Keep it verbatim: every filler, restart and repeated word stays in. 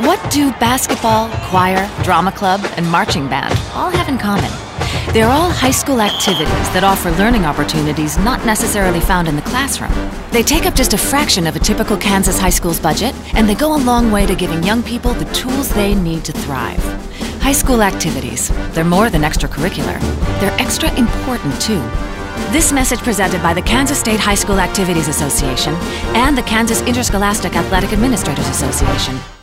What do basketball, choir, drama club, and marching band all have in common? They're all high school activities that offer learning opportunities not necessarily found in the classroom. They take up just a fraction of a typical Kansas high school's budget, and they go a long way to giving young people the tools they need to thrive. High school activities, they're more than extracurricular. They're extra important, too. This message presented by the Kansas State High School Activities Association and the Kansas Interscholastic Athletic Administrators Association.